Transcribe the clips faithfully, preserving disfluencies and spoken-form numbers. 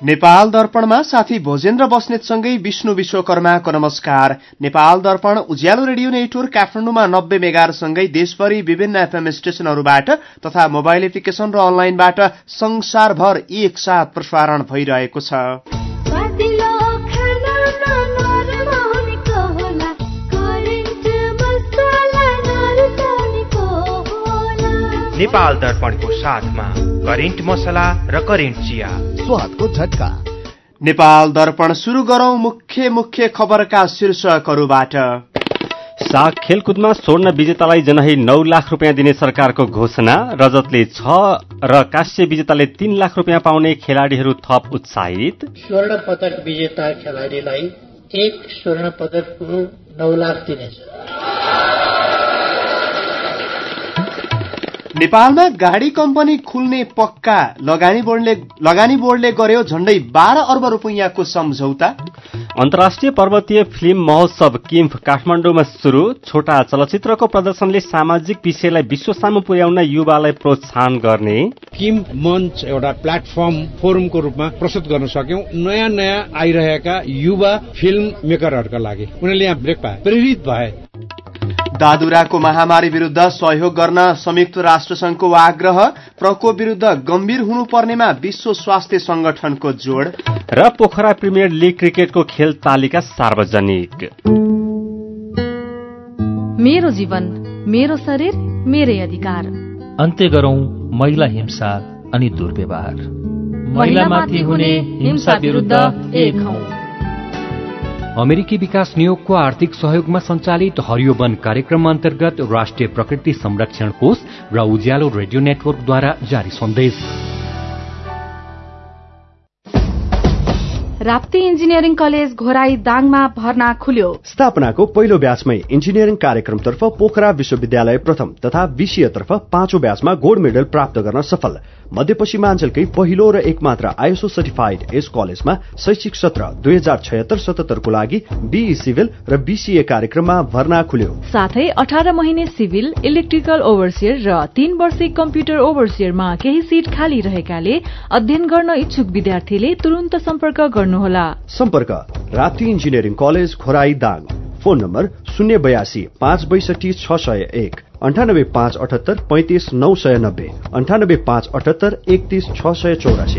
नेपाल दर्पणमा साथी भोजेन्द्र बस्नेतसँगै विष्णु विश्वकर्माको नमस्कार। नेपाल दर्पण उज्यालो रेडियो नेटवर्क काठमाडौँमा नब्बे मेगाहरुसँगै देशभरि विभिन्न एफएम स्टेशनहरूबाट तथा मोबाइल एप्लिकेशन र अनलाइनबाट संसारभर एकसाथ प्रसारण भइरहेको छ। नेपाल दर्पणको साथमा करेन्ट मसला र करेन्ट चिया स्वादको झट्का। नेपाल दर्पण सुरु गरौं मुख्य मुख्य खबरका शीर्षकहरूबाट। साग खेलकुदमा स्वर्ण विजेतालाई जनै नौ लाख रुपियाँ दिने सरकारको घोषणा। रजतले छ र कांस्य विजेताले तीन लाख रुपियाँ पाउने खेलाड़ीहरू थप उत्साहित। स्वर्ण पदक विजेता खेलाड़ीलाई एक स्वर्ण पदकको नौ लाख दिनेछ। नेपालमा गाडी कम्पनी खुल्ने पक्का। लगानी बोर्डले लगानी बोर्डले गर्यो झण्डै बाह्र अर्ब रुपियाँको सम्झौता। अन्तर्राष्ट्रिय पर्वतीय फिल्म महोत्सव किम्फ काठमाडौँमा शुरू। छोटा चलचित्रको प्रदर्शनले सामाजिक विषयलाई विश्व सामु पुर्याउन युवालाई प्रोत्साहन गर्ने। किम्फ मञ्च एउटा प्लेटफर्म फोरमको रूपमा प्रस्तुत गर्न सक्यौं नयाँ नयाँ आइरहेका युवा फिल्म मेकरहरूका लागि। उनीहरूले यहाँ ब्रेक पाए, प्रेरित भए। दादुराको महामारी विरूद्ध सहयोग गर्न संयुक्त राष्ट्र संघको आग्रह। प्रकोप विरूद्ध गम्भीर हुनुपर्नेमा विश्व स्वास्थ्य संगठनको जोड। र पोखरा प्रिमियर लिग क्रिकेटको खेल तालिका सार्वजनिक। मेरो जीवन मेरो शरीर मेरै अधिकार। अन्त्य गरौं महिला हिंसा अनि दुर्व्यवहार। महिलामाथि हुने हिंसा विरूद्ध एक हौं। अमेरिकी विकास नियोगको आर्थिक सहयोगमा सञ्चालित हरियो वन कार्यक्रम अन्तर्गत राष्ट्रिय प्रकृति संरक्षण कोष र उज्यालो रेडियो नेटवर्कद्वारा जारी सन्देश। राप्ती इन्जिनियरिङ कलेज घोराई दाङमा भर्ना खुल्यो। स्थापनाको पहिलो ब्याचमै इन्जिनियरिङ कार्यक्रमतर्फ पोखरा विश्वविद्यालय प्रथम तथा विषयतर्फ पाँचौं ब्याचमा गोल्ड मेडल प्राप्त गर्न सफल। मध्यपश्चिमाञ्चलकै पहिलो र एकमात्र आइएसओ सर्टिफाइड यस कलेजमा शैक्षिक सत्र दुई हजार छयत्तर सतहत्तरको लागि बीई सिभिल र बीसीए कार्यक्रममा भर्ना खुल्यो। साथै अठार महिने सिभिल, इलेक्ट्रिकल ओभरसियर र तीन वर्षे कम्प्युटर ओभरसियरमा केही सीट खाली रहेकाले अध्ययन गर्न इच्छुक विद्यार्थीले तुरुन्त सम्पर्क गर्नुहोला। सम्पर्क Rapti engineering college Ghorahi Dang. Phone number शून्य बयासी पाँच बैसठी छ सय एक अन्ठानब्बे पाँच अठहत्तर पैंतिस नौ सय नब्बे अन्ठानब्बे पाँच अठहत्तर एकतीस छ सय चौरासी।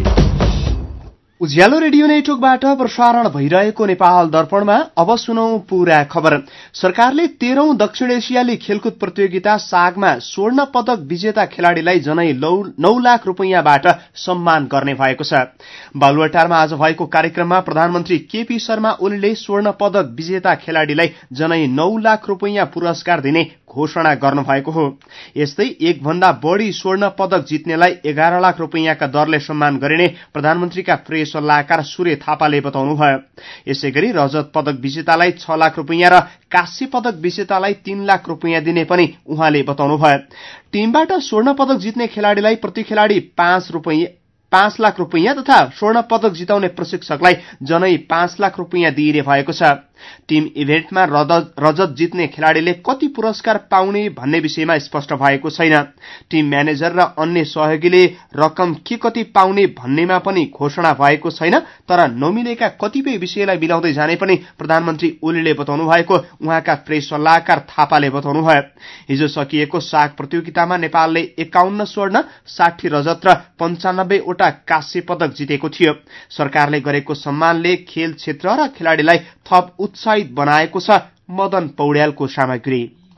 उज्यालो रेडियो नेटवर्कबाट प्रसारण भइरहेको नेपाल दर्पणमा अब सुनौ पूरा खबर। सरकारले तेह्रौं दक्षिण एसियाली खेलकुद प्रतियोगिता सागमा स्वर्ण पदक विजेता खेलाड़ीलाई जनै नौ लाख रुपियाँबाट सम्मान गर्ने भएको छ। बालुवाटारमा आज भएको कार्यक्रममा प्रधानमन्त्री केपी शर्मा ओलीले स्वर्ण पदक विजेता खेलाड़ीलाई जनै नौ लाख रुपियाँ पुरस्कार दिने घोषणा गर्नुभएको हो। यस्तै एक भन्दा बढ़ी स्वर्ण पदक जित्नेलाई एघार लाख रुपियाँका दरले सम्मान गरिने प्रधानमन्त्रीका प्रेस सल्लाहकार सूर्य थापाले बताउनुभयो। यसैगरी रजत पदक विजेतालाई छ लाख रुपियाँ र कांस्य पदक विजेतालाई तीन लाख रुपियाँ दिने पनि उहाँले बताउनुभयो। टीमबाट स्वर्ण पदक जित्ने खेलाड़ीलाई प्रति खेलाड़ी पाँच रुपियाँ पाँच लाख रुपियाँ तथा स्वर्ण पदक जिताउने प्रशिक्षकलाई जनै पाँच लाख रुपियाँ दिइने भएको छ। टीम इभेन्टमा रजत जित्ने खेलाड़ीले कति पुरस्कार पाउने भन्ने विषयमा स्पष्ट भएको छैन। टीम म्यानेजर र अन्य सहयोगीले रकम के कति पाउने भन्नेमा पनि घोषणा भएको छैन। तर नमिलेका कतिपय विषयलाई मिलाउँदै जाने पनि प्रधानमन्त्री ओलीले बताउनु भएको उहाँका प्रेस सल्लाहकार थापाले बताउनुभयो। हिजो सकिएको साग प्रतियोगितामा नेपालले एकाउन्न स्वर्ण, साठी रजत र पञ्चानब्बेवटा कांस्य पदक जितेको थियो। सरकारले गरेको सम्मानले खेल क्षेत्र र खेलाड़ीलाई थप उत्साहित बनाएको छ। मदन पौड्यालको सामग्री।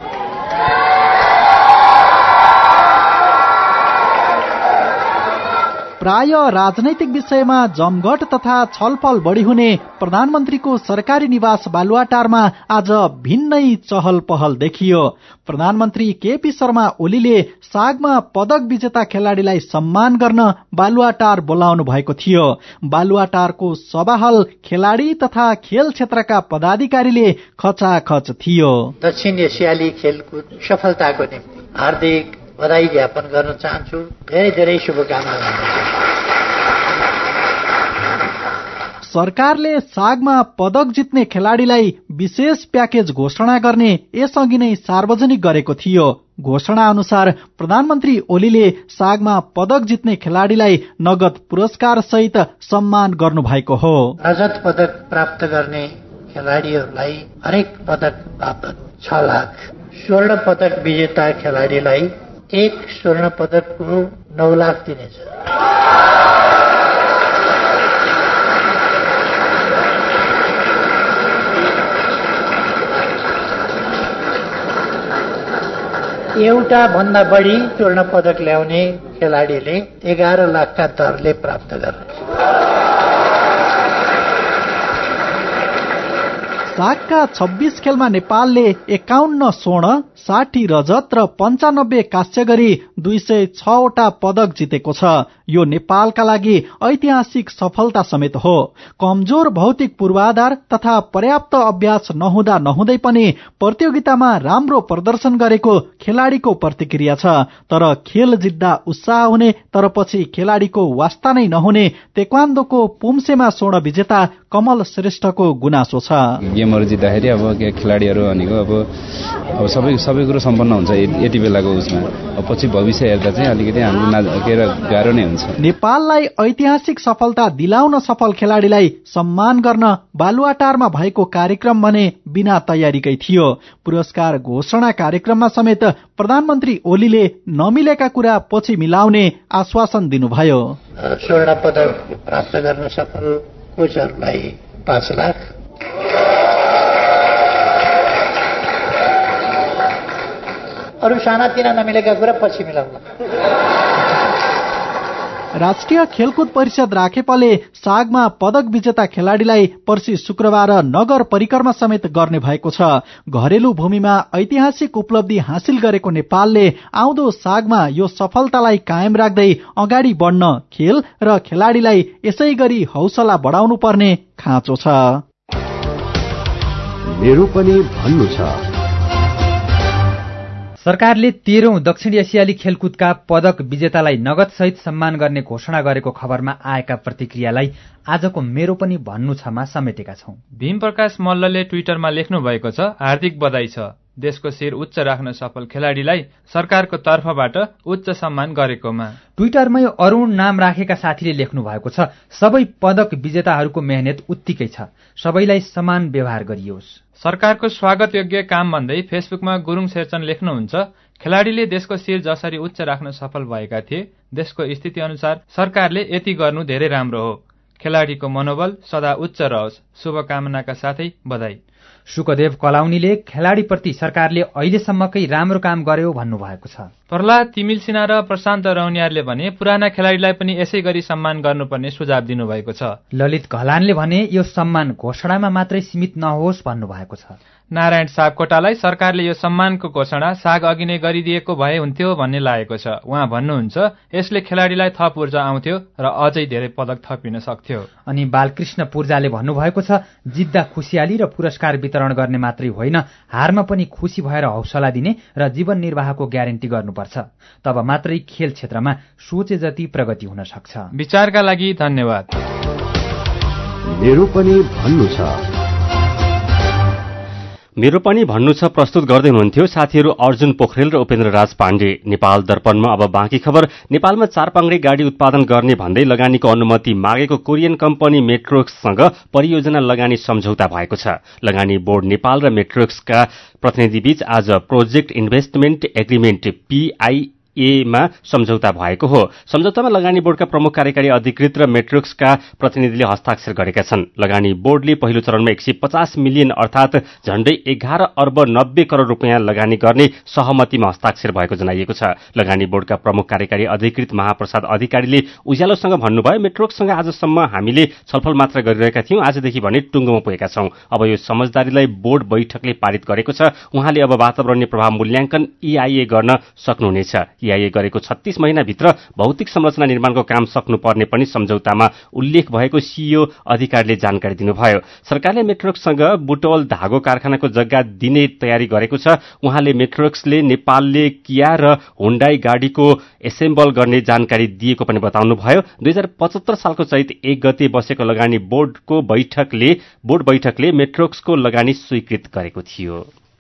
प्राय राजनैतिक विषयमा जमघट तथा छलफल बढी हुने प्रधानमन्त्रीको सरकारी निवास बालुवाटारमा आज भिन्नै चहल पहल देखियो। प्रधानमन्त्री केपी शर्मा ओलीले सागमा पदक विजेता खेलाड़ीलाई सम्मान गर्न बालुवाटार बोलाउनु भएको थियो। बालुवाटारको सभाहल खेलाड़ी तथा खेल क्षेत्रका पदाधिकारीले खचाखच थियो। दक्षिण एसियाली खेलकुद सफलताको निम्ति हार्दिक बधाई ज्ञापन गर्न चाहन्छु। धेरै धेरै शुभकामना। सरकारले सागमा पदक जित्ने खेलाड़ीलाई विशेष प्याकेज घोषणा गर्ने यसअघि नै सार्वजनिक गरेको थियो। घोषणा अनुसार प्रधानमन्त्री ओलीले सागमा पदक जित्ने खेलाडीलाई नगद पुरस्कार सहित सम्मान गर्नुभएको हो। रजत पदक प्राप्त गर्ने खेलाडीहरूलाई हरेक पदक बापत छ लाख, स्वर्ण पदक विजेता खेलाडीलाई एक स्वर्ण पदकको नौ लाख दिनेछ। एउटा भन्दा बढी स्वर्ण पदक ल्याउने खेलाडीले एघार लाखका दरले प्राप्त गर्ने। सागका छब्बीस खेलमा नेपालले एकाउन्न स्वर्ण, साठी रजत र पञ्चानब्बे कांस्य गरी दुई सय छवटा पदक जितेको छ। यो नेपालका लागि ऐतिहासिक सफलता समेत हो। कमजोर भौतिक पूर्वाधार तथा पर्याप्त अभ्यास नहुँदा नहुँदै पनि प्रतियोगितामा राम्रो प्रदर्शन गरेको खेलाडीको प्रतिक्रिया छ। तर खेल जित्दा उत्साह हुने तर पछि खेलाडीको वास्ता नै नहुने तेक्वान्दोको पुम्सेमा स्वर्ण विजेता कमल श्रेष्ठको गुनासो छ। गेमहरू जित्दाखेरि अब खेलाडीहरू भनेको अब अब सबै सबै कुरो सम्पन्न हुन्छ यति बेलाको उसमा। अब पछि भविष्य हेर्दा चाहिँ अलिकति हाम्रो गाह्रो नै हुन्छ। नेपाललाई ऐतिहासिक सफलता दिलाउन सफल खेलाडीलाई सम्मान गर्न बालुवाटारमा भएको कार्यक्रम भने बिना तयारीकै थियो। पुरस्कार घोषणा कार्यक्रममा समेत प्रधानमन्त्री ओलीले नमिलेका कुरा पछि मिलाउने आश्वासन दिनुभयो। स्वर्ण पदक प्राप्त गर्न सफल कोचहरूलाई पाँच लाख, अरू सानातिना नमिलेका कुरा पछि मिलाउला। राष्ट्रिय खेलकुद परिषद राखेपाले सागमा पदक विजेता खेलाडीलाई पर्सि शुक्रबार नगर परिक्रमा समेत गर्ने भएको छ। घरेलु भूमिमा ऐतिहासिक उपलब्धि हासिल गरेको नेपालले आउँदो सागमा यो सफलतालाई कायम राख्दै अगाडि बढ्न खेल र खेलाडीलाई यसै गरी हौसला बढाउनु पर्ने खाँचो छ। मेरो पनि भन्नु छ। सरकारले तेह्रौं दक्षिण एसियाली खेलकुदका पदक विजेतालाई नगद सहित सम्मान गर्ने घोषणा गरेको खबरमा आएका प्रतिक्रियालाई आजको मेरो पनि भन्नु छमा समेटेका छौं। भीम प्रकाश मल्लले ट्विटरमा लेख्नु भएको छ, हार्दिक बधाई छ। देशको शिर उच्च राख्न सफल खेलाडीलाई सरकारको तर्फबाट उच्च सम्मान गरेकोमा। ट्विटरमै अरूण नाम राखेका साथीले लेख्नु भएको छ, सबै पदक विजेताहरूको मेहनत उत्तिकै छ, सबैलाई समान व्यवहार गरियोस्। सरकारको स्वागत योग्य काम भन्दै फेसबुकमा गुरुङ शेरचन लेख्नुहुन्छ, खेलाडीले देशको शिर जसरी उच्च राख्न सफल भएका थिए, देशको स्थिति अनुसार सरकारले यति गर्नु धेरै राम्रो हो। खेलाडीको मनोबल सदा उच्च रहोस्, शुभकामनाका साथै बधाई। शुकदेव कलाउनीले खेलाडीप्रति सरकारले अहिलेसम्मकै राम्रो काम गर्यो भन्नुभएको छ। प्रहलाद तिमिल सिन्हा र प्रशान्त रौनियारले भने पुराना खेलाडीलाई पनि यसै गरी सम्मान गर्नुपर्ने सुझाव दिनुभएको छ। ललित घलानले भने यो सम्मान घोषणामा मात्रै सीमित नहोस् भन्नुभएको छ। नारायण सापकोटालाई सरकारले यो सम्मानको घोषणा साग अघि नै गरिदिएको भए हुन्थ्यो भन्ने लागेको छ। उहाँ भन्नुहुन्छ, यसले खेलाडीलाई थप ऊर्जा आउँथ्यो र अझै धेरै पदक थपिन सक्थ्यो। अनि बालकृष्ण पूर्जाले भन्नुभएको छ, जित्दा खुसियाली र पुरस्कार वितरण गर्ने मात्रै होइन, हारमा पनि खुसी भएर हौसला दिने र जीवन निर्वाहको ग्यारेन्टी गर्नुपर्छ। तब मात्रै खेल क्षेत्रमा सोचे जति प्रगति हुन सक्छ। विचारका लागि धन्यवाद। मेरो पनि भन्नु छ। मेरो पनि भन्नु छ प्रस्तुत गर्दै हुनुहुन्थ्यो साथीहरू अर्जुन पोखरेल र उपेन्द्र राज पाण्डे। नेपाल दर्पणमा अब बाँकी खबर। नेपालमा चार पाङ्ग्रे गाडी उत्पादन गर्ने भन्दै लगानीको अनुमति मागेको कोरियन कम्पनी मेट्रोक्ससँग परियोजना लगानी सम्झौता भएको छ। लगानी बोर्ड नेपाल र मेट्रोक्सका प्रतिनिधिबीच आज प्रोजेक्ट इन्भेस्टमेन्ट एग्रिमेन्ट पीआई एमा सम्झौता भएको हो। सम्झौतामा लगानी बोर्डका प्रमुख कार्यकारी अधिकृत र मेट्रोक्सका प्रतिनिधिले हस्ताक्षर गरेका छन्। लगानी बोर्डले पहिलो चरणमा एक सय पचास मिलियन अर्थात झण्डै एघार अर्ब नब्बे करोड़ रुपियाँ लगानी गर्ने सहमतिमा हस्ताक्षर भएको जनाइएको छ। लगानी बोर्डका प्रमुख कार्यकारी अधिकृत महाप्रसाद अधिकारीले उज्यालोसँग भन्नुभयो, मेट्रोक्ससँग आजसम्म हामीले छलफल मात्र गरिरहेका थियौं, आजदेखि भने टुङ्गोमा पुगेका छौं। अब यो समझदारीलाई बोर्ड बैठकले पारित गरेको छ। उहाँले अब वातावरणीय प्रभाव मूल्याङ्कन ईआईए गर्न सक्नुहुनेछ। सीआईए गरेको छत्तीस महिनाभित्र भौतिक संरचना निर्माणको काम सक्नुपर्ने पनि सम्झौतामा उल्लेख भएको सीईओ अधिकारीले जानकारी दिनुभयो। सरकारले मेट्रोक्ससँग बुटवल धागो कारखानाको जग्गा दिने तयारी गरेको छ। उहाँले मेट्रोक्सले नेपालले किया र होन्डाई गाडीको एसेम्बल गर्ने जानकारी दिएको पनि बताउनुभयो। दुई हजार पचहत्तर सालको चैत एक गते बसेको लगानी बोर्डको बैठकले बोर्ड बैठकले मेट्रोक्सको लगानी स्वीकृत गरेको थियो।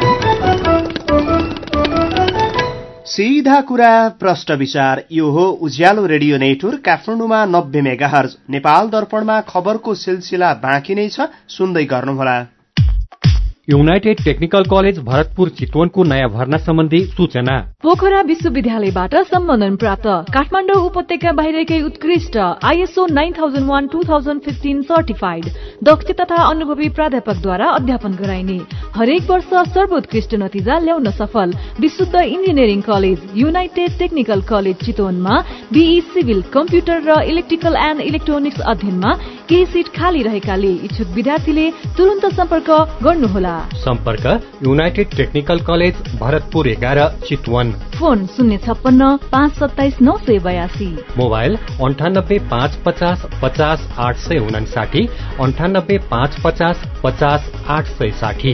सीधा कुरा प्रश्न विचार यो हो उज्यालो रेडियो नेटवर्क काठमाडौँमा नब्बे मेगाहर्ज। नेपाल दर्पणमा खबरको सिलसिला बाँकी नै छ, सुन्दै गर्नुहोला। युनाइटेड टेक्निकल कलेज भरतपुर चितवनको नयाँ भर्ना सम्बन्धी सूचना। पोखरा विश्वविद्यालयबाट सम्बन्धन प्राप्त काठमाडौँ उपत्यका बाहिरकै उत्कृष्ट ISO nine thousand one two thousand fifteen certified दक्ष तथा अनुभवी प्राध्यापकद्वारा अध्यापन गराइने हरेक वर्ष सर्वोत्कृष्ट नतिजा ल्याउन सफल Vishuddha engineering college united technical college चितवनमा बीई सिभिल कम्प्युटर र इलेक्ट्रिकल एन्ड इलेक्ट्रोनिक्स अध्ययनमा केही सीट खाली रहेकाले इच्छुक विद्यार्थीले तुरन्त सम्पर्क गर्नुहोला। सम्पर्क युनाइटेड टेक्निकल कलेज भरतपुर एघार चितवन। फोन शून्य छप्पन्न पाँच सत्ताइस नौ सय बयासी। मोबाइल अन्ठानब्बे पाँच पचास पचास आठ सय उनासाठी अन्ठानब्बे पाँच पचास पचास आठ सय साठी।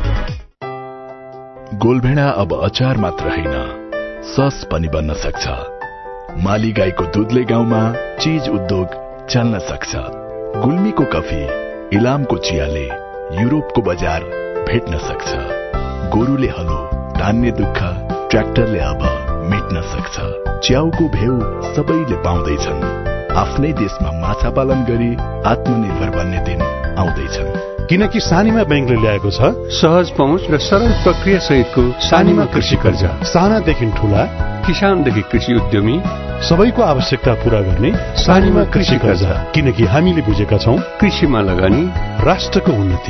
गोलभेडा अब अचार मात्र होइन, सस पनि बन्न सक्छ। माली गाईको दुधले गाउँमा चीज उद्योग चल्न सक्छ। गुल्मीको कफी, इलामको चियाले युरोपको बजार भेट्न सक्छ। गोरुले हलो तान्ने दुःख ट्र्याक्टरले अब मेट्न सक्छ। च्याउको भेउ सबैले पाउँदैछन्। आफ्नै देशमा माछा पालन गरी आत्मनिर्भर बन्ने दिन आउँदैछन्। किनकि सानीमा ब्याङ्कले ल्याएको छ सहज पहुँच र सरल प्रक्रिया सहितको सानीमा कृषि कर्जा। सानादेखि ठूला, किसानदेखि कृषि उद्यमी सबैको आवश्यकता पूरा गर्ने सानीमा कृषि कर्जा। किनकि हामीले बुझेका छौं कृषिमा लगानी राष्ट्रको उन्नति।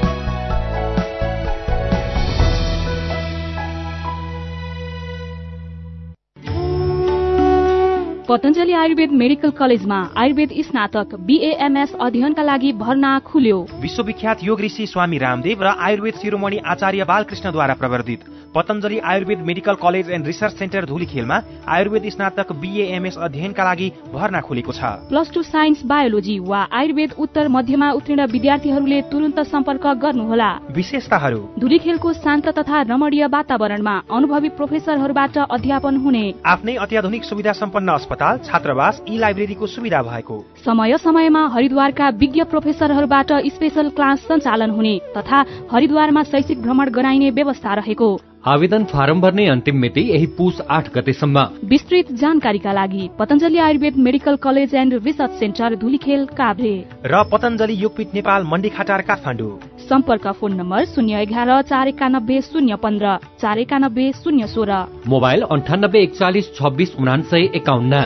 पतञ्जलि आयुर्वेद मेडिकल कलेजमा आयुर्वेद स्नातक बीएएमएस अध्ययनका लागि भर्ना खुल्यो। विश्वविख्यात योग ऋषि स्वामी रामदेव र आयुर्वेद शिरोमणि आचार्य बालकृष्णद्वारा प्रवर्धित Patanjali Ayurveda medical college and research centre धुलीखेलमा आयुर्वेद स्नातक बीएएमएस अध्ययनका लागि भर्ना खुलेको छ। प्लस टू साइन्स बायोलोजी वा आयुर्वेद उत्तर मध्यमा उत्तीर्ण विद्यार्थीहरूले तुरन्त सम्पर्क गर्नुहोला। विशेषताहरू: धुलीखेलको शान्त तथा रमणीय वातावरणमा अनुभवी प्रोफेसरहरूबाट अध्यापन हुने, आफ्नै अत्याधुनिक सुविधा सम्पन्न अस्पताल, छात्रावास, ई लाइब्रेरीको सुविधा भएको, समय समयमा हरिद्वारका विज्ञ प्रोफेसरहरूबाट स्पेशल क्लास सञ्चालन हुने तथा हरिद्वारमा शैक्षिक भ्रमण गराइने व्यवस्था रहेको। आवेदन फारम भर्ने अन्तिम मिति यही पुस आठ गतेसम्म। विस्तृत जानकारीका लागि Patanjali Ayurveda medical college and research centre Dhulikhel Kavre र पतञ्जलि योगपीठ नेपाल मण्डीखाटार काठमाडौँ। सम्पर्क फोन नम्बर शून्य एघार चार एकानब्बे शून्य पन्ध्र चार एकानब्बे शून्य सोह्र। मोबाइल अन्ठानब्बे एकचालिस छब्बिस उनासय एकाउन्न।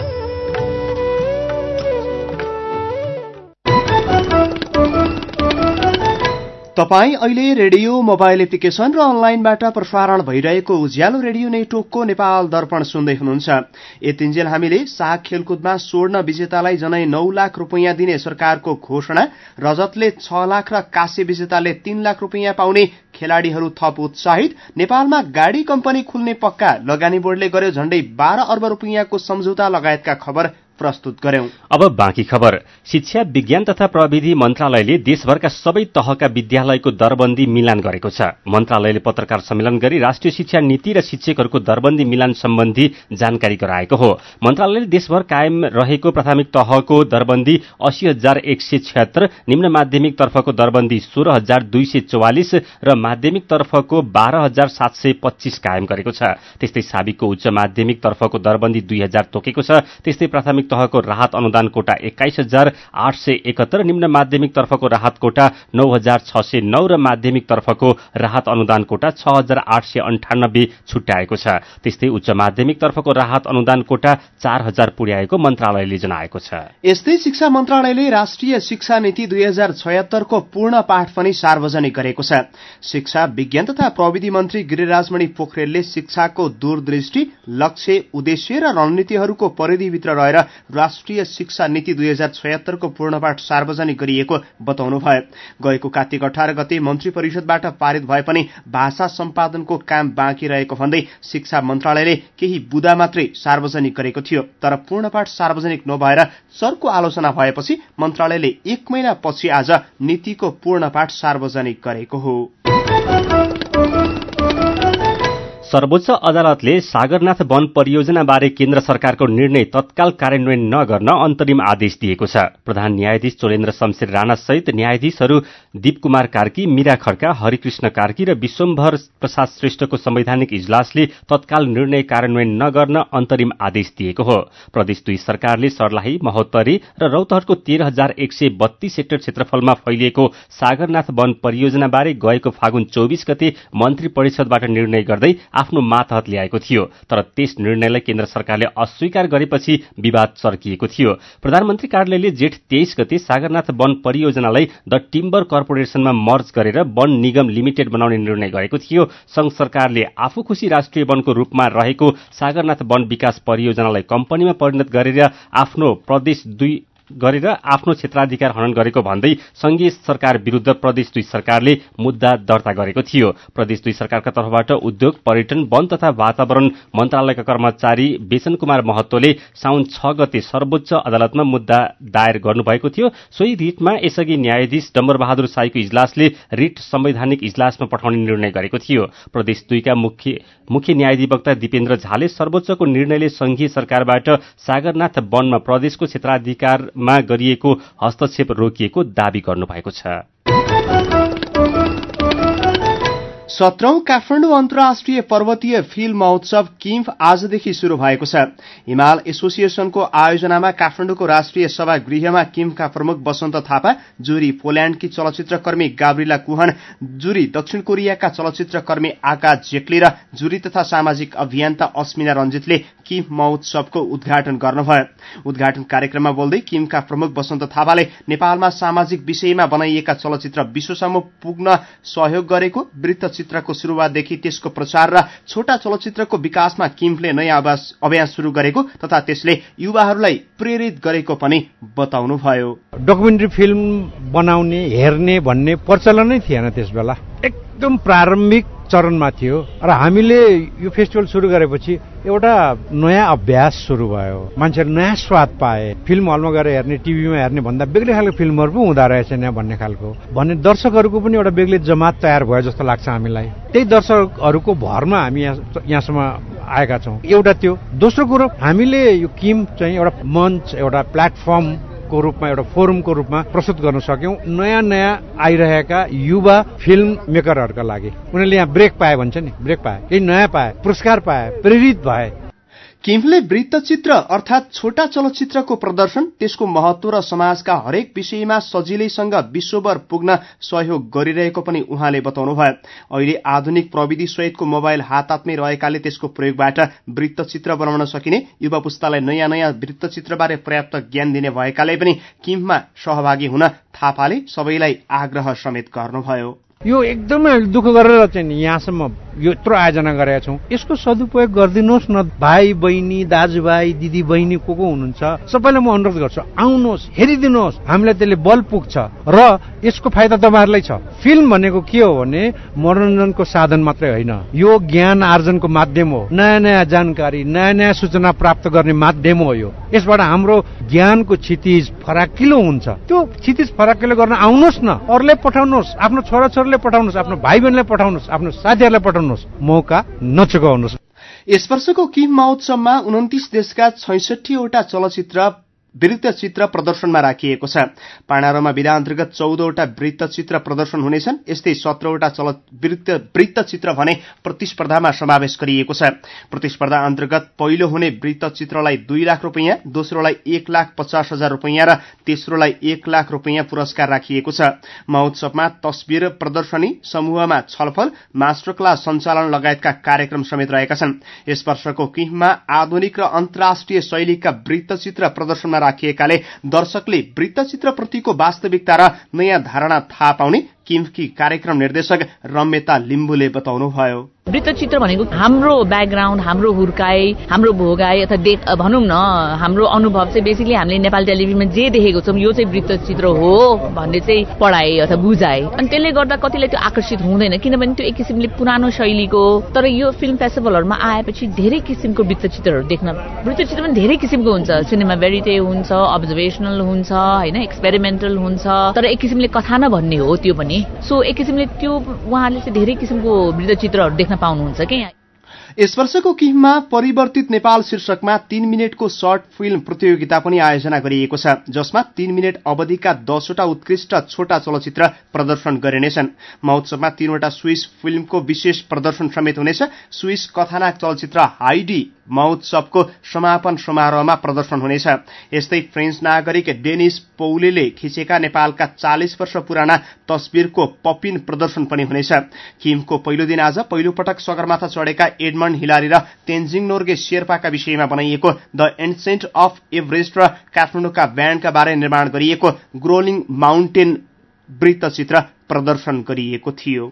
तपाई अहिले रेडियो मोबाइल एप्लिकेशन र अनलाइनबाट प्रसारण भइरहेको उज्यालो रेडियो नेटवर्कको नेपाल दर्पण सुन्दै हुनुहुन्छ। यतिन्जेल हामीले साग खेलकुदमा स्वर्ण विजेतालाई जनै नौ लाख रुपियाँ दिने सरकारको घोषणा, रजतले छ लाख र काँसे विजेताले तीन लाख रुपियाँ पाउने खेलाड़ीहरू थप उत्साहित, नेपालमा गाड़ी कम्पनी खुल्ने पक्का, लगानी बोर्डले गर्यो झण्डै बाह्र अर्ब रुपियाँको सम्झौता लगायतका खबर प्रस्तुत गर्यौं। अब बाँकी खबर। शिक्षा विज्ञान तथा प्रविधि मन्त्रालयले देशभरका सबै तहका विद्यालयको दरबन्दी मिलान गरेको छ। मन्त्रालयले पत्रकार सम्मेलन गरी राष्ट्रिय शिक्षा नीति र शिक्षकहरूको दरबन्दी मिलान सम्बन्धी जानकारी गराएको हो। मन्त्रालयले देशभर कायम रहेको प्राथमिक तहको दरबन्दी अस्सी हजार एक सय छिहत्तर, निम्न माध्यमिक तर्फको दरबन्दी सोह्र हजार दुई सय चौवालिस र माध्यमिक तर्फको बाह्र हजार सात सय पच्चीस कायम गरेको छ। त्यस्तै साबिकको उच्च माध्यमिक तर्फको दरबन्दी दुई हजार तोकेको छ। त्यस्तै प्राथमिक तहको राहत अनुदान कोटा एक्काइस हजार आठ सय एकहत्तर, निम्न माध्यमिक तर्फको राहत कोटा नौ हजार छ सय नौ र माध्यमिक तर्फको राहत अनुदान कोटा छ हजार आठ सय अन्ठानब्बे छुट्याएको छ। त्यस्तै उच्च माध्यमिक तर्फको राहत अनुदान कोटा चार हजार पुर्याएको मन्त्रालयले जनाएको छ। यस्तै शिक्षा मन्त्रालयले राष्ट्रिय शिक्षा नीति दुई हजार छयत्तरको पूर्ण पाठ पनि सार्वजनिक गरेको छ। शिक्षा विज्ञान तथा प्रविधि मन्त्री गिरिराजमणि पोखरेलले शिक्षाको दूरदृष्टि, लक्ष्य, उद्देश्य र रणनीतिहरूको परिधिभित्र रहेर राष्ट्रिय शिक्षा नीति दुई हजार छयत्तरको पूर्णपाठ सार्वजनिक गरिएको बताउनुभयो। गएको कार्तिक अठार गते मन्त्री परिषदबाट पारित भए पनि भाषा सम्पादनको काम बाँकी रहेको भन्दै शिक्षा मन्त्रालयले केही बुदा मात्रै सार्वजनिक गरेको थियो। तर पूर्णपाठ सार्वजनिक नभएर चर्को आलोचना भएपछि मन्त्रालयले एक महिना पछि आज नीतिको पूर्णपाठ सार्वजनिक गरेको हो। सर्वोच्च अदालतले सागरनाथ वन परियोजनाबारे केन्द्र सरकारको निर्णय तत्काल कार्यान्वयन नगर्न अन्तरिम आदेश दिएको छ। प्रधान न्यायाधीश चोलेन्द्र शमशेर राणा सहित न्यायाधीशहरू दीप कुमार कार्की, मीरा खड्का, हरिकृष्ण कार्की र विश्वम्भर प्रसाद श्रेष्ठको संवैधानिक इजलासले तत्काल निर्णय कार्यान्वयन नगर्न अन्तरिम आदेश दिएको हो। प्रदेश दुई सरकारले सर्लाही, महोत्तरी र रौतहटको तेह्र हजार एक सय बत्तीस हेक्टर क्षेत्रफलमा फैलिएको सागरनाथ वन परियोजनाबारे गएको फागुन चौबिस गते मन्त्री परिषदबाट निर्णय गर्दै आफ्नो मातहत ल्याएको थियो। तर त्यस निर्णयलाई केन्द्र सरकारले अस्वीकार गरेपछि विवाद चर्किएको थियो। प्रधानमन्त्री कार्यालयले जेठ तेइस गते सागरनाथ वन परियोजनालाई द टिम्बर कर्पोरेशनमा मर्ज गरेर वन निगम लिमिटेड बनाउने निर्णय गरेको थियो। संघ सरकारले आफू खुशी राष्ट्रिय वनको रूपमा रहेको सागरनाथ वन विकास परियोजनालाई कम्पनीमा परिणत गरेर आफ्नो प्रदेश दुई गरेर आफ्नो क्षेत्राधिकार हनन गरेको भन्दै संघीय सरकार विरूद्ध प्रदेश दुई सरकारले मुद्दा दर्ता गरेको थियो। प्रदेश दुई सरकारका तर्फबाट उद्योग, पर्यटन, वन तथा वातावरण मन्त्रालयका कर्मचारी बेचन कुमार महतोले साउन छ गते सर्वोच्च अदालतमा मुद्दा दायर गर्नुभएको थियो। सोही रिटमा यसअघि न्यायाधीश डम्बर बहादुर साईको इजलासले रिट संवैधानिक इजलासमा पठाउने निर्णय गरेको थियो। प्रदेश दुईका मुख्य मुख्य न्यायाधिवक्ता दिपेन्द्र झाले सर्वोच्चको निर्णयले संघीय सरकारबाट सागरनाथ वनमा प्रदेशको क्षेत्राधिकार मा गरिएको हस्तक्षेप रोकिएको दावी गर्नुभएको छ। सत्रौं काठमाडौँ अन्तर्राष्ट्रिय पर्वतीय फिल्म महोत्सव किम्फ आजदेखि शुरू भएको छ। हिमाल एसोसिएशनको आयोजनामा काठमाडौँको राष्ट्रिय सभागृहमा किम्फका प्रमुख वसन्त थापा, जुरी पोल्याण्डकी चलचित्रकर्मी गाब्रिला कुहन, जुरी दक्षिण कोरियाका चलचित्रकर्मी आकाश जेक्ली र जुरी तथा सामाजिक अभियन्ता अस्मिना रञ्जितले किम्फ महोत्सवको उद्घाटन गर्नुभयो। उद्घाटन कार्यक्रममा बोल्दै किम्फका प्रमुख वसन्त थापाले नेपालमा सामाजिक विषयमा बनाइएका चलचित्र विश्वसम्म पुग्न सहयोग गरेको, वृत्तचित्रको शुरूआतदेखि त्यसको प्रचार र छोटा चलचित्रको विकासमा किम्फले नयाँ अभ्यास शुरू गरेको तथा त्यसले युवाहरूलाई प्रेरित गरेको पनि बताउनुभयो। डकुमेन्ट्री फिल्म बनाउने, हेर्ने भन्ने प्रचलन नै थिएन त्यसबेला, एकदम प्रारम्भिक चरणमा थियो र हामीले यो फेस्टिभल सुरु गरेपछि एउटा नयाँ अभ्यास सुरु भयो। मान्छेले नयाँ स्वाद पाए। फिल्म हलमा गएर हेर्ने, टिभीमा हेर्ने भन्दा बेग्लै खालको फिल्महरू पनि हुँदो रहेछ यहाँ भन्ने खालको भन्ने दर्शकहरूको पनि एउटा बेग्लै जमात तयार भयो जस्तो लाग्छ हामीलाई। त्यही दर्शकहरूको भरमा हामी यहाँसम्म आएका छौँ। एउटा त्यो। दोस्रो कुरो, हामीले यो किम चाहिँ एउटा मञ्च, एउटा प्लेटफर्म को रूपमा, एउटा फोरमको रूपमा प्रस्तुत गर्न सक्यौं नयाँ नयाँ आइरहेका युवा फिल्म मेकरहरूका लागि। उनीहरूले यहाँ ब्रेक पाए भन्छ नि, ब्रेक पाए, केही नयाँ पाए, पुरस्कार पाए, प्रेरित भए। किम्फले वृत्तचित्र अर्थात छोटा चलचित्रको प्रदर्शन, त्यसको महत्व र समाजका हरेक विषयमा सजिलैसँग विश्वभर पुग्न सहयोग गरिरहेको पनि उहाँले बताउनुभयो। अहिले आधुनिक प्रविधि सहितको मोबाइल हातहातमै रहेकाले त्यसको प्रयोगबाट वृत्तचित्र बनाउन सकिने, युवा पुस्तालाई नयाँ नयाँ वृत्तचित्रबारे पर्याप्त ज्ञान दिने भएकाले पनि किम्फमा सहभागी हुन थापाले सबैलाई आग्रह समेत गर्नुभयो। यो एकदमै दुःख गरेर चाहिँ यहाँसम्म यो यत्रो आयोजना गरेका छौँ, यसको सदुपयोग गरिदिनुहोस् न। भाइ बहिनी, दाजुभाइ, दिदी बहिनी को को हुनुहुन्छ सबैलाई म अनुरोध गर्छु, आउनुहोस्, हेरिदिनुहोस्। हामीलाई त्यसले बल पुग्छ र यसको फाइदा तपाईँहरूलाई छ। फिल्म भनेको के हो भने मनोरञ्जनको साधन मात्रै होइन, यो ज्ञान आर्जनको माध्यम हो। नयाँ नयाँ जानकारी, नयाँ नयाँ सूचना प्राप्त गर्ने माध्यम हो यो। यसबाट हाम्रो ज्ञानको क्षितिज फराकिलो हुन्छ। त्यो क्षितिज फराकिलो गर्न आउनुहोस् न, अरूलाई पठाउनुहोस्, आफ्नो छोराछोरीलाई पठाउनुहोस्, आफ्नो भाइ बहिनीलाई पठाउनुहोस्, आफ्नो साथीहरूलाई पठाउनुहोस्, मौका नचुकाउनुहोस्। यस वर्षको किम्फ महोत्सवमा उन्तिस देशका छैसठीवटा चलचित्र वृत्तचित्र प्रदर्शनमा राखिएको छ। पाणारोमा विधा अन्तर्गत चौधवटा वृत्तचित्र प्रदर्शन हुनेछन्। यस्तै सत्रहवटा वृत्तचित्र भने प्रतिस्पर्धामा समावेश गरिएको छ। प्रतिस्पर्धा अन्तर्गत पहिलो हुने वृत्तचित्रलाई दुई लाख रुपियाँ, दोस्रोलाई एक लाख पचास हजार रुपियाँ र तेस्रोलाई एक लाख रुपियाँ पुरस्कार राखिएको छ। महोत्सवमा तस्बिर प्रदर्शनी, समूहमा छलफल, मास्टर क्लास सञ्चालन लगायतका कार्यक्रम समेत रहेका छन्। यस वर्षको किम्फमा आधुनिक र अन्तर्राष्ट्रिय शैलीका वृत्तचित्र प्रदर्शनमा राखिएकाले दर्शकले वृत्तचित्र प्रतिको वास्तविकता र नयाँ धारणा थाहा पाउने, किम्फकी कार्यक्रम निर्देशक रम्यता लिम्बुले बताउनुभयो। वृत्तचित्र भनेको हाम्रो ब्याकग्राउन्ड, हाम्रो हुर्काई, हाम्रो भोगाई अथवा भनौँ न हाम्रो अनुभव चाहिँ बेसिकली हामीले नेपाली टेलिभिजनमा जे देखेको छौँ यो चाहिँ वृत्तचित्र हो भन्ने चाहिँ पढाए अथवा बुझाए। अनि त्यसले गर्दा कतिलाई त्यो आकर्षित हुँदैन किनभने त्यो एक किसिमले पुरानो शैलीको। तर यो फिल्म फेस्टिभलहरूमा आएपछि धेरै किसिमको वृत्तचित्रहरू देख्न, वृत्तचित्र पनि धेरै किसिमको हुन्छ, सिनेमा भेरिटे हुन्छ, अब्जर्भेसनल हुन्छ, होइन एक्सपेरिमेन्टल हुन्छ, तर एक किसिमले कथा न भन्ने हो त्यो पनि। सो एक किसिमले त्यो उहाँले चाहिँ धेरै किसिमको वृत्तचित्रहरू देख्न पाउनुहुन्छ कि। यस वर्षको किममा परिवर्तित नेपाल शीर्षकमा तीन मिनटको सर्ट फिल्म प्रतियोगिता पनि आयोजना गरिएको छ, जसमा तीन मिनट अवधिका दसवटा उत्कृष्ट छोटा चलचित्र प्रदर्शन गरिनेछन्। महोत्सवमा तीनवटा स्विस फिल्मको विशेष प्रदर्शन समेत हुनेछ। स्विस कथानक चलचित्र हाइडी महोत्सवको समापन समारोहमा प्रदर्शन हुनेछ। यस्तै फ्रेन्च नागरिक डेनिस पौलेले खिचेका नेपालका चालिस वर्ष पुराना तस्बिरको पपिन प्रदर्शन पनि हुनेछ। किमको पहिलो दिन आज पहिलो पटक सगरमाथा चढेका एडमन्ड हिलारी र तेन्जिङ नोर्गे शेर्पाका विषयमा बनाइएको द एन्सेन्ट अफ एभरेस्ट र काठमाडौँका ब्यान्डका बारे निर्माण गरिएको ग्रोलिङ माउन्टेन वृत्तचित्र प्रदर्शन गरिएको थियो।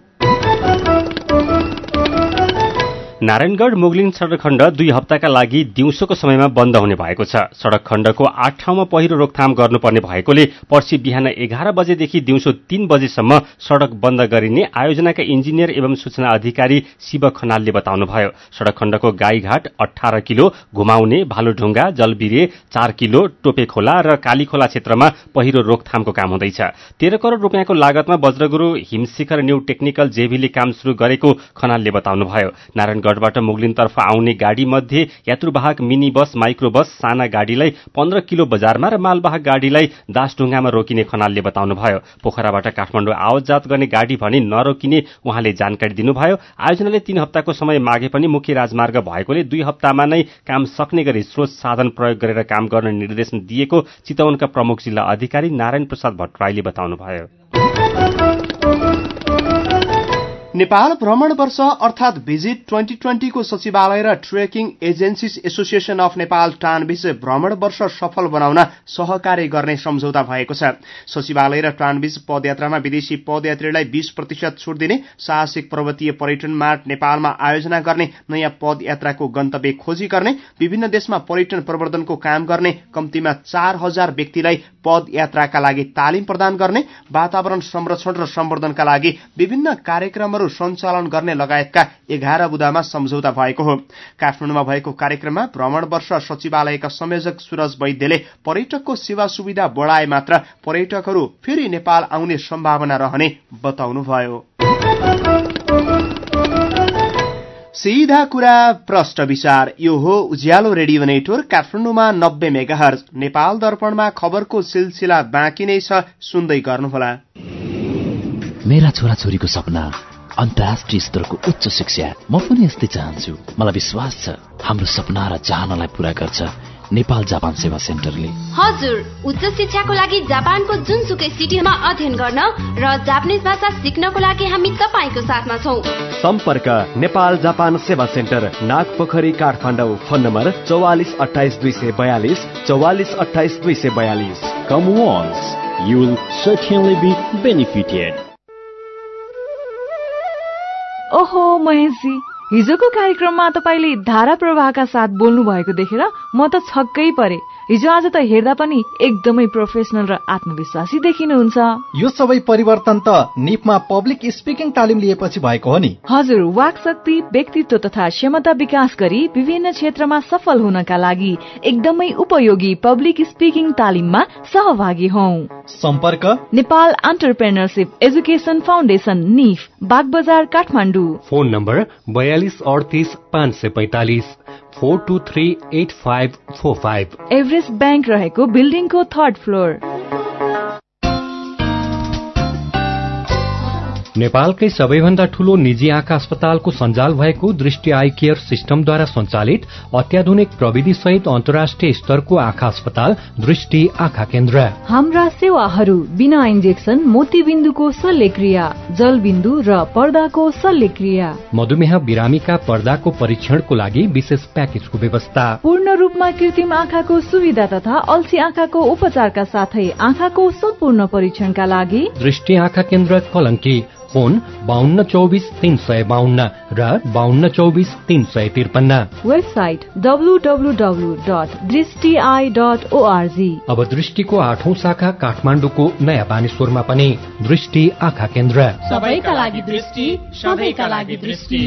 नारायणगढ़ मुगलिन सड़क खण्ड दुई हप्ताका लागि दिउँसोको समयमा बन्द हुने भएको छ। सड़क खण्डको आठ ठाउँमा पहिरो रोकथाम गर्नुपर्ने भएकोले पर्सि बिहान एघार बजेदेखि दिउँसो तीन बजेसम्म सड़क बन्द गरिने आयोजनाका इन्जिनियर एवं सूचना अधिकारी शिव खनालले बताउनुभयो। सड़क खण्डको गाईघाट अठार किलो, घुमाउने, भालुढुङ्गा, जलबिरे चार किलो, टोपे खोला र काली खोला क्षेत्रमा पहिरो रोकथामको काम हुँदैछ। तेह्र करोड़ रुपियाँको लागतमा वज्रगुरू हिमशिखर न्यू टेक्निकल जेभीले काम शुरू गरेको खनालले बताउनुभयो। नारायणगढ़ बाट मुगलिनतर्फ आउने गाड़ी मध्ये यात्रुवाहक मिनी बस, माइक्रो बस, साना गाड़ीलाई पन्ध्र किलो बजारमा र मालवाहक गाड़ीलाई दासढुङ्गामा रोकिने खनालले बताउनुभयो। पोखराबाट काठमाडौँ आवत जात गर्ने गाड़ी भने नरोकिने उहाँले जानकारी दिनुभयो। आयोजनाले तीन हप्ताको समय मागे पनि मुख्य राजमार्ग भएकोले दुई हप्तामा नै काम सक्ने गरी स्रोत साधन प्रयोग गरेर काम गर्न निर्देशन दिएको चितवनका प्रमुख जिल्ला अधिकारी नारायण प्रसाद भट्टराईले बताउनुभयो। नेपाल भ्रमण वर्ष अर्थात भिजिट ट्वेन्टी ट्वेन्टी को सचिवालय र trekking agencies association of Nepal टानबीच भ्रमण वर्ष सफल बनाउन सहकार्य गर्ने सम्झौता भएको छ। सचिवालय र टानबीच पदयात्रामा विदेशी पदयात्रीलाई बीस प्रतिशत छूट दिने, साहसिक पर्वतीय पर्यटन मार्ट नेपालमा आयोजना गर्ने, नयाँ पदयात्राको गन्तव्य खोजी गर्ने, विभिन्न देशमा पर्यटन प्रवर्धनको काम गर्ने, कम्तीमा चार हजार व्यक्तिलाई पदयात्राका लागि तालिम प्रदान गर्ने, वातावरण संरक्षण र सम्वर्धनका लागि विभिन्न कार्यक्रमहरू सञ्चालन गर्ने लगायतका एघार बुदामा सम्झौता भएको हो। काठमाडौँमा भएको कार्यक्रममा भ्रमण वर्ष सचिवालयका संयोजक सूरज वैद्यले पर्यटकको सेवा सुविधा बढाए मात्र पर्यटकहरू फेरि नेपाल आउने सम्भावना रहने बताउनुभयो। सीधा कुरा प्रश्न विचार, यो हो उज्यालो रेडियो नेटवर्क काठमाडौँमा नब्बे मेगाहर्ज। नेपाल दर्पणमा खबरको सिलसिला बाँकी नै छ, सुन्दै गर्नुहोला। मेरा छोराछोरीको सपना अन्तर्राष्ट्रिय स्तरको उच्च शिक्षा, म पनि यस्तै चाहन्छु। मलाई विश्वास छ हाम्रो सपना र चाहनालाई पूरा गर्छ नेपाल जापान सेवा सेन्टरले। हजुर, उच्च शिक्षाको लागि जापानको जुनसुकै सिटीमा अध्ययन गर्न र जापानिज भाषा सिक्नको लागि हामी तपाईको साथमा छौं। सम्पर्क Nepal Japan Sewa centre, Nagpokhari, Kathmandu. Phone number चौवालिस अठाइस दुई सय बयालिस, चौवालिस अठाइस दुई सय बयालिस। Come once, you will certainly be benefited. ओहो महेशजी, हिजोको कार्यक्रममा तपाईले धारा प्रवाहका साथ बोल्नु भएको देखेर म त छक्कै परे। हिजो आज त हेर्दा पनि एकदमै प्रोफेसनल र आत्मविश्वासी देखिनुहुन्छ। यो सबै परिवर्तन त निपमा पब्लिक स्पिकिङ तालिम लिएपछि भएको हो नि। हजुर, वाक शक्ति, व्यक्तित्व तथा क्षमता विकास गरी विभिन्न क्षेत्रमा सफल हुनका लागि एकदमै उपयोगी पब्लिक स्पिकिङ तालिममा सहभागी हौं। सम्पर्क Nepal entrepreneurship education foundation, NEEF, Bagbazar, Kathmandu. Phone number बयालिस अडतिस पाँच सय पैंतालिस, four two three eight five four five. Everest bank रहेको बिल्डिङको थर्ड फ्लोर। नेपालकै सबैभन्दा ठूलो निजी आँखा अस्पतालको सञ्जाल भएको दृष्टि आई केयर सिस्टमद्वारा सञ्चालित अत्याधुनिक प्रविधि सहित अन्तर्राष्ट्रिय स्तरको आँखा अस्पताल दृष्टि आँखा केन्द्र। हाम्रा सेवाहरू बिना इन्जेक्सन मोतीबिन्दुको शल्यक्रिया, जलबिन्दु र पर्दाको शल्यक्रिया, मधुमेह बिरामीका पर्दाको परीक्षणको लागि विशेष प्याकेजको व्यवस्था, पूर्ण रूपमा कृत्रिम आँखाको सुविधा तथा अल्छी आँखाको उपचारका साथै आँखाको सम्पूर्ण परीक्षणका लागि दृष्टि आँखा केन्द्र कलंकी। फोन बाहन्न चौबिस तीन सय बाहन्न र बाहन्न चौबिस तीन सय त्रिपन्न। Website W W W dot Drishti I dot ORG. अब दृष्टिको आठौं शाखा काठमाडौँको नयाँ बानेश्वरमा पनि दृष्टि आँखा केन्द्र। सबैका लागि दृष्टि, सबैका लागि दृष्टि।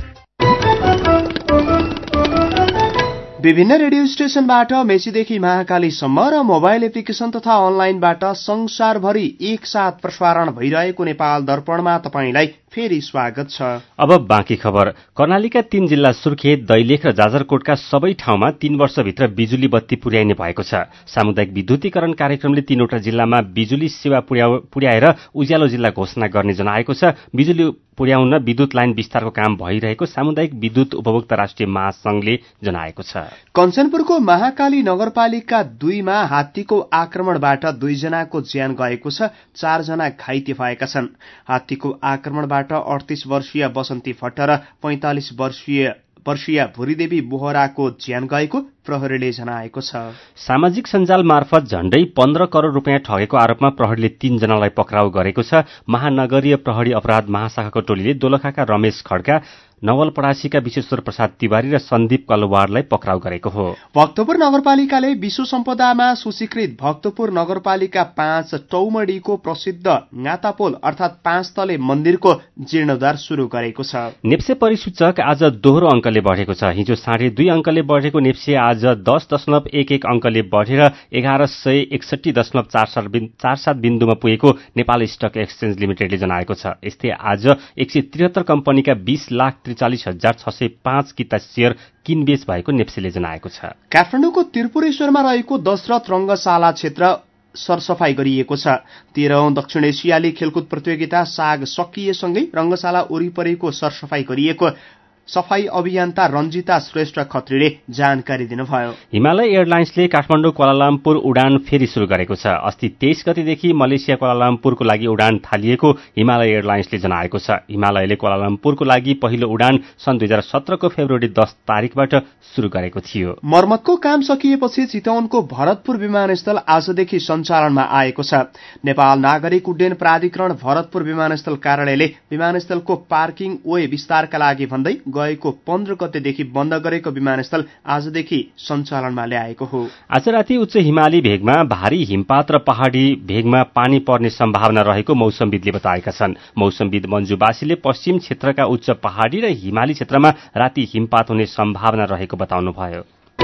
विभिन्न रेडियो स्टेशनबाट मेचीदेखि महाकालीसम्म र मोबाइल एप्लिकेशन तथा अनलाइनबाट संसारभरि एकसाथ प्रसारण भइरहेको नेपाल दर्पणमा तपाईंलाई फेरि स्वागत छ। अब बाँकी खबर। कर्णालीका तीन जिल्ला सुर्खेत, दैलेख र जाजरकोटका सबै ठाउँमा तीन वर्षभित्र बिजुली बत्ती पुर्याइने भएको छ। सामुदायिक विद्युतीकरण कार्यक्रमले तीनवटा जिल्लामा बिजुली सेवा पुर्याएर उज्यालो जिल्ला घोषणा गर्ने जनाएको छ। बिजुली पुर्याउन विद्युत लाइन विस्तारको काम भइरहेको सामुदायिक विद्युत उपभोक्ता राष्ट्रिय महासंघले जनाएको छ। कञ्चनपुरको महाकाली नगरपालिका दुईमा हात्तीको आक्रमणबाट दुईजनाको ज्यान गएको छ, चारजना घाइते भएका छन्। हात्तीको आक्रमणबाट अडतीस वर्षीय बसन्ती भट्ट र पैंतालिस वर्षीय वर्षीय भूरीदेवी बोहराको ज्यान गएको प्रहरीले जनाएको छ। सामाजिक सञ्जाल मार्फत झण्डै पन्ध्र करोड़ रूपियाँ ठगेको आरोपमा प्रहरीले तीनजनालाई पक्राउ गरेको छ। महानगरीय प्रहरी अपराध महाशाखाको टोलीले दोलखाका रमेश खड्का, नवलपरासीका विश्वेश्वर प्रसाद तिवारी र सन्दीप कलवारलाई पक्राउ गरेको हो। भक्तपुर नगरपालिकाले विश्व सम्पदामा सूचीकृत भक्तपुर नगरपालिका पाँच टौमडीको प्रसिद्ध नातापोल अर्थात पाँच तले मन्दिरको जीर्णोद्धार शुरू गरेको छ। नेप्से परिसूचक आज दोहोरो अङ्कले बढेको छ। हिजो साढे दुई अङ्कले बढेको नेप्से आज दस दशमलव एक एक अङ्कले बढेर एघार सय एकसठी दशमलव चार सात बिन्दुमा पुगेको नेपाल स्टक एक्सचेन्ज लिमिटेडले जनाएको छ। यस्तै आज एक सय त्रिहत्तर कम्पनीका बीस लाख त्रिचालिस हजार छ सय पाँच किता शेयर किनबेच भएको नेप्सेले जनाएको छ। काठमाडौँको त्रिपुरेश्वरमा रहेको दशरथ रंगशाला क्षेत्र सरसफाई गरिएको छ। तेह्रौं दक्षिण एसियाली खेलकुद प्रतियोगिता साग सकिएसँगै रंगशाला वरिपरिको सरसफाई गरिएको सफाई अभियन्ता रञ्जिता श्रेष्ठ खत्रीले जानकारी दिनुभयो। हिमालय एयरलाइन्सले काठमाडौँ क्वालालम्पुर उडान फेरि शुरू गरेको छ। अस्ति तेइस गतेदेखि मलेसिया क्वालालम्पुरको लागि उडान थालिएको हिमालय एयरलाइन्सले जनाएको छ। हिमालयले क्वालालम्पुरको लागि पहिलो उडान सन् दुई हजार सत्रको फेब्रुअरी दस तारिकबाट शुरू गरेको थियो। मर्मतको काम सकिएपछि चितवनको भरतपुर विमानस्थल आजदेखि सञ्चालनमा आएको छ। नेपाल नागरिक उड्डयन प्राधिकरण भरतपुर विमानस्थल कार्यालयले विमानस्थलको पार्किङ वे विस्तारका लागि भन्दै गएको पन्ध्र गतेदेखि बन्द गरेको विमानस्थल आजदेखि सञ्चालनमा ल्याएको हो। आज राति उच्च हिमाली भेगमा भारी हिमपात र पहाड़ी भेगमा पानी पर्ने सम्भावना रहेको मौसमविदले बताएका छन्। मौसमविद मञ्जु बासीले पश्चिम क्षेत्रका उच्च पहाड़ी र हिमाली क्षेत्रमा राति हिमपात हुने सम्भावना रहेको बताउनुभयो।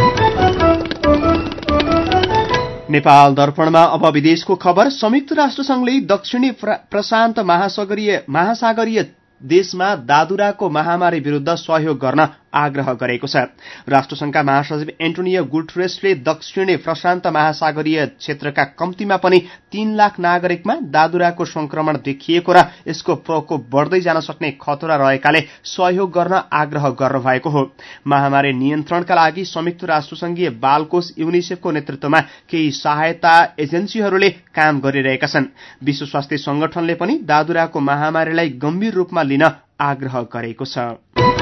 नेपाल दर्पणमा अब विदेशको खबर। संयुक्त राष्ट्रसंघले दक्षिणी प्रशान्त महासागरीय महासागरीय देशमा दादुराको महामारी विरूद्ध सहयोग गर्न आग्रह गरेको छ। राष्ट्रसंघका महासचिव एन्टोनियो गुटेरेसले दक्षिणी प्रशान्त महासागरीय क्षेत्रका कम्तीमा पनि तीन लाख नागरिकमा दादुराको संक्रमण देखिएको र यसको प्रकोप बढ्दै जान सक्ने खतरा रहेकाले सहयोग गर्न आग्रह गर्नुभएको हो। महामारी नियन्त्रणका लागि संयुक्त राष्ट्रसंघीय बालकोष युनिसेफको नेतृत्वमा केही सहायता एजेन्सीहरूले काम गरिरहेका छन्। विश्व स्वास्थ्य संगठनले पनि दादुराको महामारीलाई गम्भीर रूपमा लिन आग्रह गरेको छ।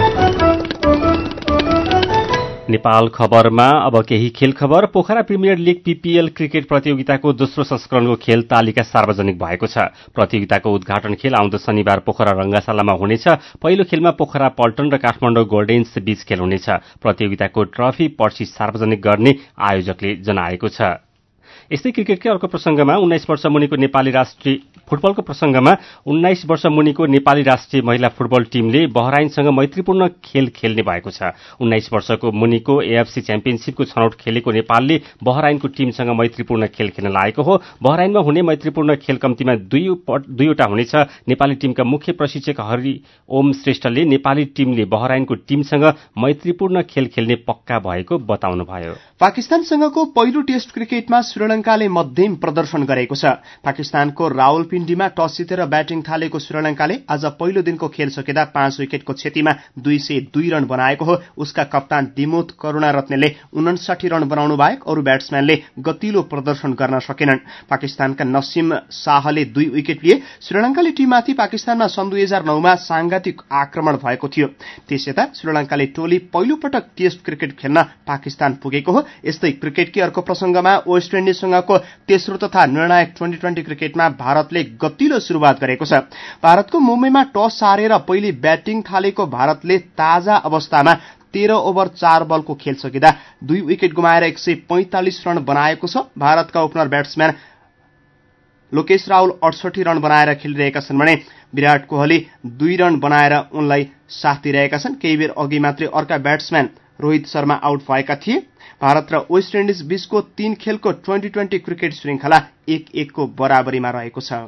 नेपाल खबरमा अब केही खेल खबर। Pokhara premier league PPL cricket प्रतियोगिताको दोस्रो संस्करणको खेल तालिका सार्वजनिक भएको छ। प्रतियोगिताको उद्घाटन खेल आउँदो शनिबार पोखरा रंगशालामा हुनेछ। पहिलो खेलमा पोखरा पल्टन र काठमाडौँ गोल्डेन्स बीच खेल हुनेछ। प्रतियोगिताको ट्रफी पर्सि सार्वजनिक गर्ने आयोजकले जनाएको छ। यस्तै क्रिकेटकै अर्को प्रसंगमा उन्नाइस वर्ष मुनिको नेपाली राष्ट्रिय फुटबलको प्रसंगमा उन्नाइस वर्ष मुनिको नेपाली राष्ट्रिय महिला फुटबल टीमले बहराइनसँग मैत्रीपूर्ण खेल खेल्ने भएको छ। उन्नाइस वर्षको मुनिको एएफसी च्याम्पियनशीपको छनौट खेलेको नेपालले बहराइनको टीमसँग मैत्रीपूर्ण खेल खेल्न लागेको हो। बहराइनमा हुने मैत्रीपूर्ण खेल कम्तीमा दुई दुईवटा हुनेछ। नेपाली टीमका मुख्य प्रशिक्षक हरि ओम श्रेष्ठले नेपाली टीमले बहराइनको टीमसँग मैत्रीपूर्ण खेल खेल्ने पक्का भएको बताउनुभयो। पाकिस्तानसँगको पहिलो टेस्ट क्रिकेटमा श्रीलंकाले मध्यम प्रदर्शन गरेको छ। पाकिस्तानको रावलपिण्डी रावलपिण्डीमा टस जितेर ब्याटिङ थालेको श्रीलंकाले आज पहिलो दिनको खेल सकिँदा पाँच विकेटको क्षतिमा दुई सय दुई रन बनाएको हो। उसका कप्तान दिमोथ करुणारत्नेले उनसाठी रन बनाउनु बाहेक अरू ब्याट्सम्यानले गतिलो प्रदर्शन गर्न सकेनन्। पाकिस्तानका नसीम शाहले दुई विकेट लिए। श्रीलंकाले टीममाथि पाकिस्तानमा सन् दुई हजार नौमा सांघातिक आक्रमण भएको थियो। त्यसयता श्रीलंकाले टोली पहिलो पटक टेस्ट क्रिकेट खेल्न पाकिस्तान पुगेको हो। यस्तै क्रिकेटकी अर्को प्रसंगमा वेस्ट इन्डिजसँगको तेस्रो तथा निर्णायक ट्वेन्टी ट्वेन्टी क्रिकेटमा भारतले गतिलो शुरूआत गरेको छ। भारतको मुम्बईमा टस हारेर पहिले ब्याटिङ थालेको भारतले ताजा अवस्थामा तेह्र ओभर चार बलको खेल सकिँदा दुई विकेट गुमाएर एक सय पैंतालिस रन बनाएको छ। भारतका ओपनर ब्याट्सम्यान लोकेश राहुल अडसठी रन बनाएर खेलिरहेका छन् भने विराट कोहली दुई रन बनाएर उनलाई साथ दिइरहेका छन्। केही बेर अघि मात्रै अर्का ब्याट्सम्यान रोहित शर्मा आउट भएका थिए। भारत र वेस्ट इन्डिज बीचको तीन खेलको ट्वेन्टी ट्वेन्टी क्रिकेट श्रृंखला एक एकको बराबरीमा रहेको छ।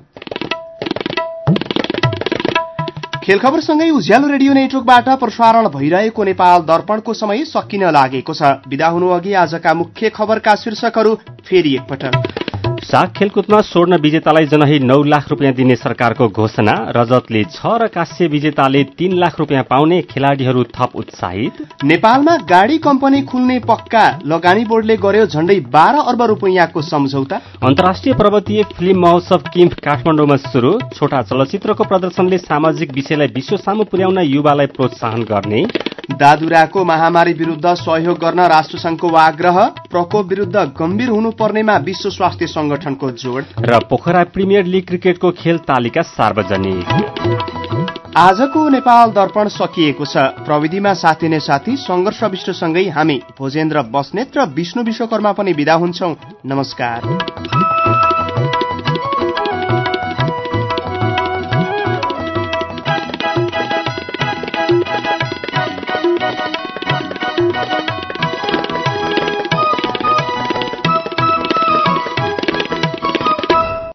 खेल खबरसँगै उज्यालो रेडियो नेटवर्कबाट प्रसारण भइरहेको नेपाल दर्पणको समय सकिन लागेको छ। विदा हुनु अघि आजका मुख्य खबरका शीर्षकहरू फेरि एकपटक। साग खेलकुदमा स्वर्ण विजेतालाई जनही नौ लाख रुपियाँ दिने सरकारको घोषणा। रजतले छ र काँस्य विजेताले तीन लाख रुपियाँ पाउने, खेलाड़ीहरू थप उत्साहित। नेपालमा गाड़ी कम्पनी खुल्ने पक्का, लगानी बोर्डले गर्यो झण्डै बाह्र अर्ब रुपियाँको सम्झौता। अन्तर्राष्ट्रिय पर्वतीय फिल्म महोत्सव किम्फ काठमाडौँमा शुरू। छोटा चलचित्रको प्रदर्शनले सामाजिक विषयलाई विश्व सामु पुर्याउन युवालाई प्रोत्साहन गर्ने। दादुराको महामारी विरूद्ध सहयोग गर्न राष्ट्रसंघको आग्रह। प्रकोप विरूद्ध गम्भीर हुनुपर्नेमा विश्व स्वास्थ्य संगठनको जोड। र पोखरा प्रिमियर लीग क्रिकेटको खेल तालिका सार्वजनिक। आजको नेपाल दर्पण सकिएको छ। प्रविधिमा साथी नै साथी संघर्ष विष्टसँगै हामी भोजेन्द्र बस्नेत र विष्णु विश्वकर्मा पनि विदा हुन्छौं। नमस्कार।